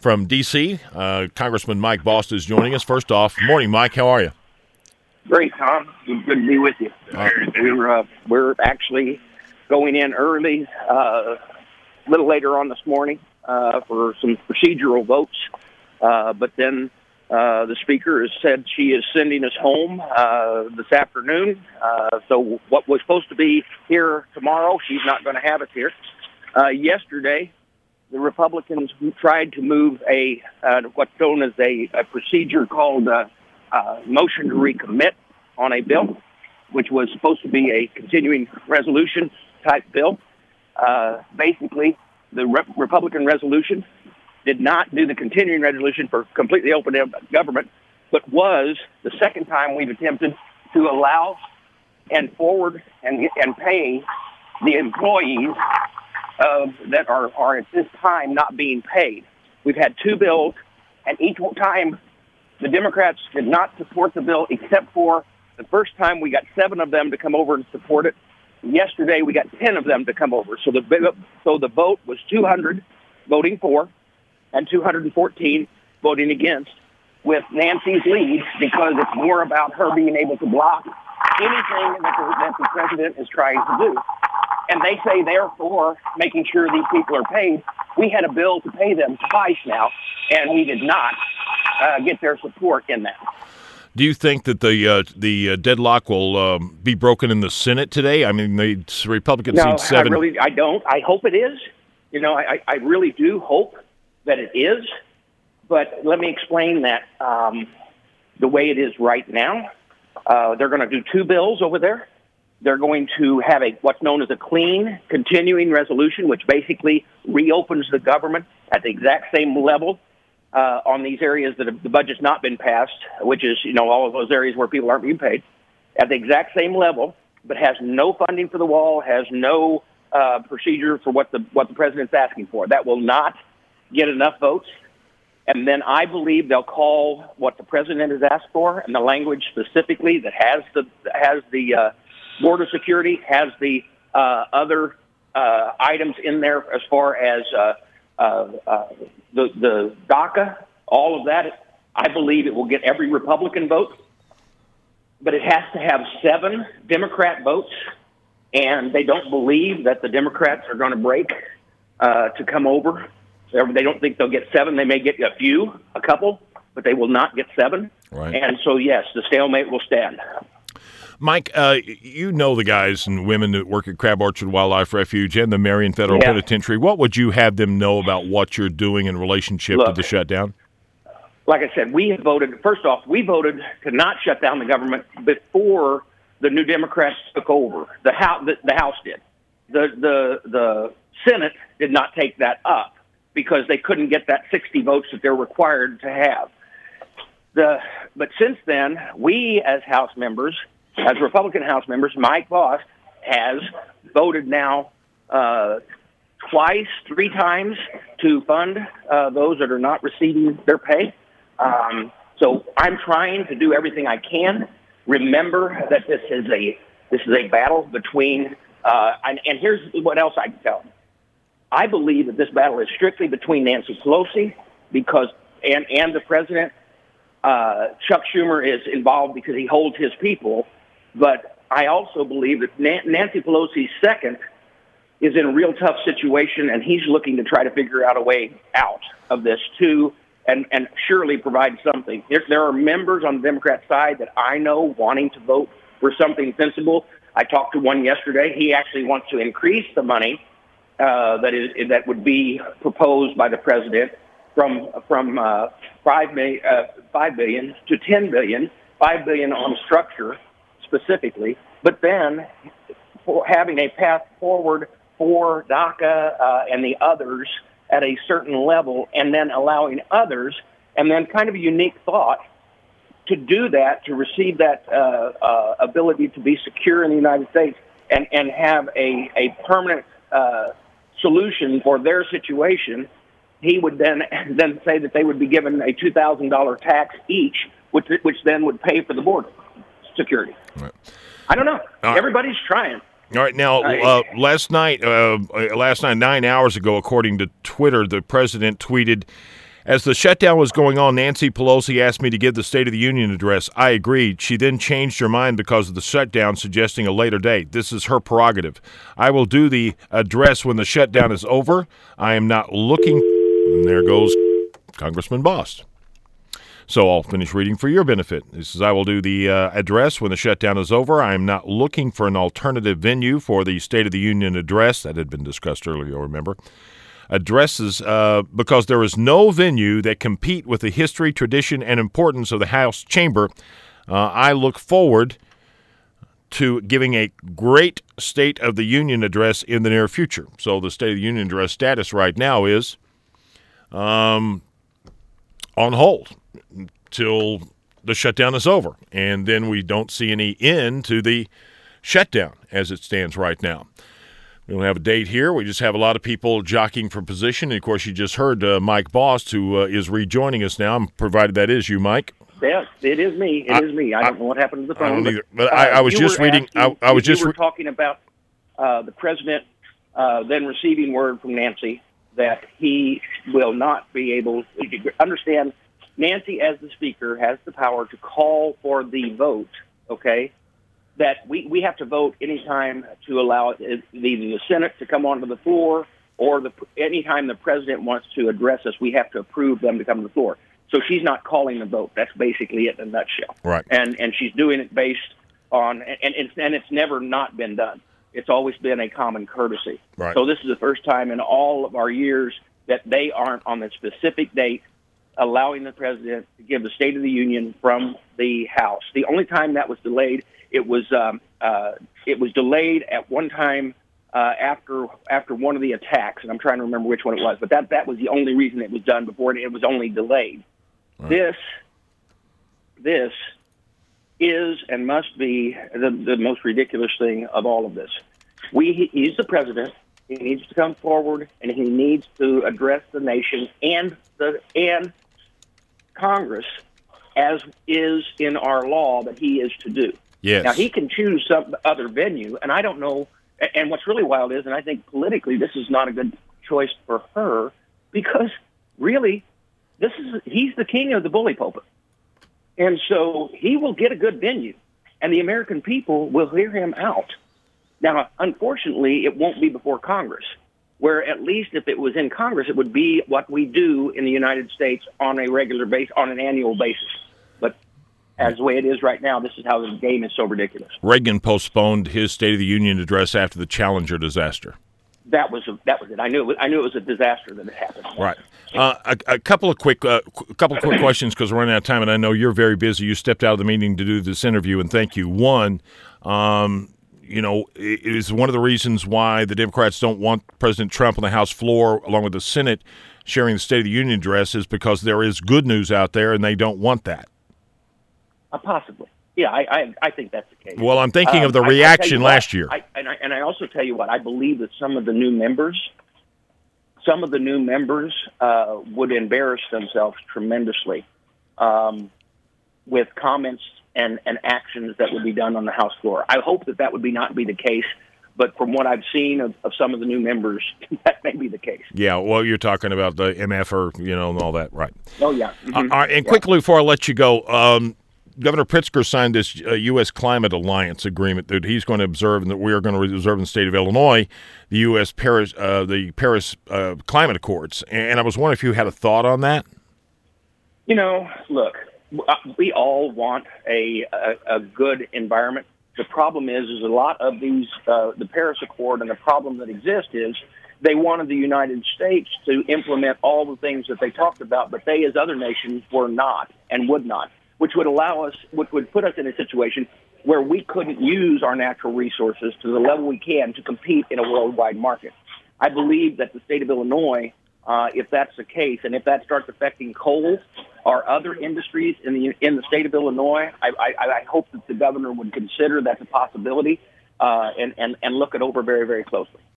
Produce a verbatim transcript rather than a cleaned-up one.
from D C, uh, Congressman Mike Bost is joining us. First off, morning, Mike. How are you? Great, Tom. Good to be with you. Uh, we're, uh, we're actually going in early, uh, a little later on this morning uh, for some procedural votes. Uh, but then uh, the Speaker has said she is sending us home uh, this afternoon. Uh, so what was supposed to be here tomorrow, she's not going to have us here. Uh, yesterday, the Republicans tried to move a uh, what's known as a, a procedure called uh, uh, motion to recommit on a bill, which was supposed to be a continuing resolution type bill. Uh, basically, the Re- Republican resolution did not do the continuing resolution for completely open government, but was the second time we've attempted to allow and forward and, and pay the employees uh, that are, are at this time not being paid. We've had two bills, and each time the Democrats did not support the bill except for the first time we got seven of them to come over and support it. Yesterday we got ten of them to come over. So the so the vote was two hundred voting for and two hundred fourteen voting against, with Nancy's lead because it's more about her being able to block anything that the, that the president is trying to do. And they say they're for making sure these people are paid. We had a bill to pay them twice now, and we did not uh, get their support in that. Do you think that the uh, the uh, deadlock will um, be broken in the Senate today? I mean, the Republicans no, need seven. I really, I don't. I hope it is. You know, I, I really do hope that it is. But let me explain that um, the way it is right now. Uh, they're going to do two bills over there. They're going to have a what's known as a clean continuing resolution, which basically reopens the government at the exact same level uh, on these areas that have, the budget's not been passed, which is, you know, all of those areas where people aren't being paid, at the exact same level, but has no funding for the wall, has no uh, procedure for what the what the president's asking for. That will not get enough votes. And then I believe they'll call what the president has asked for, and the language specifically that has the has the uh, border security, has the uh, other uh, items in there as far as uh, uh, uh, the the DACA, all of that. I believe it will get every Republican vote, but it has to have seven Democrat votes, and they don't believe that the Democrats are going to break uh, to come over. They don't think they'll get seven. They may get a few, a couple, but they will not get seven. Right. And so, yes, the stalemate will stand. Mike, uh, you know the guys and women that work at Crab Orchard Wildlife Refuge and the Marion Federal yeah. Penitentiary. What would you have them know about what you're doing in relationship Look, to the shutdown? Like I said, we have voted, first off, we voted to not shut down the government before the New Democrats took over. The House, the, the House did. The, the, the Senate did not take that up, because they couldn't get that sixty votes that they're required to have. The, but since then, we as House members, as Republican House members, Mike Bost has voted now uh, twice, three times to fund uh, those that are not receiving their pay. Um, so I'm trying to do everything I can. Remember that this is a this is a battle between, uh, and, and here's what else I can tell you. I believe that this battle is strictly between Nancy Pelosi because and, and the president. Uh, Chuck Schumer is involved because he holds his people. But I also believe that Nancy Pelosi's second is in a real tough situation, and he's looking to try to figure out a way out of this, too, and, and surely provide something. There, there are members on the Democrat side that I know wanting to vote for something sensible. I talked to one yesterday. He actually wants to increase the money Uh, that is that would be proposed by the president from from uh, five million, uh, five billion to ten billion, five billion on structure specifically, but then for having a path forward for DACA uh, and the others at a certain level, and then allowing others, and then kind of a unique thought to do that, to receive that uh, uh, ability to be secure in the United States, and and have a a permanent uh, solution for their situation. He would then then say that they would be given a two thousand dollars tax each, which which then would pay for the border security. Right. I don't know. Uh, Everybody's trying. All right. Now, uh, last night, uh, last night, nine hours ago, according to Twitter, the president tweeted, As the shutdown was going on, Nancy Pelosi asked me to give the State of the Union address. I agreed. She then changed her mind because of the shutdown, suggesting a later date. This is her prerogative. I will do the address when the shutdown is over. I am not looking. And there goes Congressman Bost. So I'll finish reading for your benefit. This is, I will do the uh, address when the shutdown is over. I am not looking for an alternative venue for the State of the Union address. That had been discussed earlier, you'll remember. Addresses uh, because there is no venue that compete with the history, tradition, and importance of the House chamber. Uh, I look forward to giving a great State of the Union address in the near future. So the State of the Union address status right now is um, on hold till the shutdown is over, and then we don't see any end to the shutdown as it stands right now. We don't have a date here. We just have a lot of people jockeying for position. And, of course, you just heard uh, Mike Bost, who uh, is rejoining us now, provided that is you, Mike. Yes, it is me. It I, is me. I don't I, know what happened to the phone. I don't either. But, but uh, I, I was just reading. Asking, I, I was you just. You were talking about uh, the president uh, then receiving word from Nancy that he will not be able to understand. Nancy, as the speaker, has the power to call for the vote, okay? That we, we have to vote anytime to allow either the Senate to come onto the floor or the anytime the president wants to address us, we have to approve them to come to the floor. So she's not calling the vote. That's basically it in a nutshell. Right. And and she's doing it based on and and it's, and it's never not been done. It's always been a common courtesy. Right. So this is the first time in all of our years that they aren't on the specific date allowing the president to give the State of the Union from the House. The only time that was delayed, it was um, uh, it was delayed at one time uh, after after one of the attacks, and I'm trying to remember which one it was. But that that was the only reason it was done before. It was only delayed. Right. This this is and must be the, the most ridiculous thing of all of this. We he's the president. He needs to come forward and he needs to address the nation and the and Congress as is in our law that he is to do. Yes. Now, he can choose some other venue, and I don't know. And what's really wild is, and I think politically this is not a good choice for her, because really, this is he's the king of the bully pulpit. And so he will get a good venue, and the American people will hear him out. Now, unfortunately, it won't be before Congress, where at least if it was in Congress, it would be what we do in the United States on a regular basis, on an annual basis. But as the way it is right now, this is how the game is so ridiculous. Reagan postponed his State of the Union address after the Challenger disaster. That was a, that was it. I knew it was, I knew it was a disaster that it happened. Right. Uh, a, a couple of quick uh, a couple of quick questions because we're running out of time, and I know you're very busy. You stepped out of the meeting to do this interview, and thank you. One, um, you know, it is one of the reasons why the Democrats don't want President Trump on the House floor, along with the Senate, sharing the State of the Union address, is because there is good news out there, and they don't want that. Uh, possibly. Yeah, I, I I think that's the case. Well, I'm thinking um, of the I, reaction what, last year. I, and, I, and I also tell you what, I believe that some of the new members, some of the new members uh, would embarrass themselves tremendously um, with comments and, and actions that would be done on the House floor. I hope that that would be not be the case, but from what I've seen of, of some of the new members, that may be the case. Yeah, well, you're talking about the M F or, you know, and all that, right? Oh, yeah. Mm-hmm. Uh, all right, and yeah. quickly before I let you go, um, Governor Pritzker signed this uh, U S Climate Alliance agreement that he's going to observe and that we are going to observe in the state of Illinois, the U S Paris, uh, the Paris uh, Climate Accords. And I was wondering if you had a thought on that. You know, look, we all want a, a, a good environment. The problem is, is a lot of these, uh, the Paris Accord, and the problem that exists is they wanted the United States to implement all the things that they talked about, but they, as other nations, were not and would not, which would allow us, which would put us in a situation where we couldn't use our natural resources to the level we can to compete in a worldwide market. I believe that the state of Illinois, uh, if that's the case, and if that starts affecting coal or other industries in the in the state of Illinois, I, I, I hope that the governor would consider that's a possibility uh, and, and, and look it over very, very closely.